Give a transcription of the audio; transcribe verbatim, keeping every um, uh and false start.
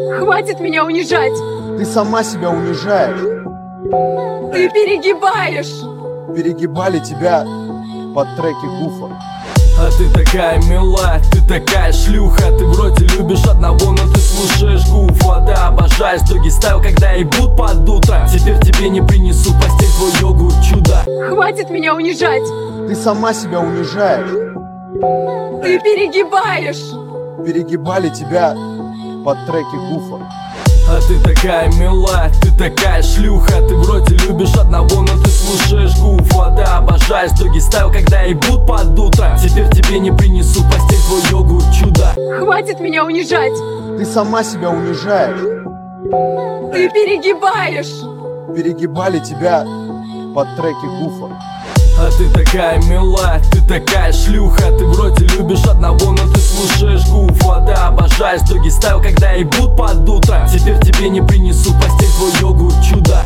Хватит меня унижать! Ты сама себя унижаешь. Ты перегибаешь! Перегибали тебя под треки Гуфа. А ты такая милая, ты такая шлюха. Ты вроде любишь одного, но ты слушаешь Гуфа. Ты обожаешь доги стайл, когда ебут под утро. Теперь тебе не принесу постель твой йогурт чудо. Хватит меня унижать! Ты сама себя унижаешь. Ты перегибаешь! Перегибали тебя под треки Гуфа. А ты такая милая, ты такая шлюха. Ты вроде любишь одного, но ты слушаешь Гуфа. Ты обожаешь доги стайл, когда ебут под утро. Теперь тебе не принесу постель твой йогурт чудо. Хватит меня унижать! Ты сама себя унижаешь. Ты перегибаешь! Перегибали тебя под треки Гуфа. А ты такая милая, ты такая шлюха. Ты вроде любишь одного, но ты слушаешь Гуфа. Ты обожаешь доги стайл, когда ебут под утро. Теперь тебе не принесу постель твой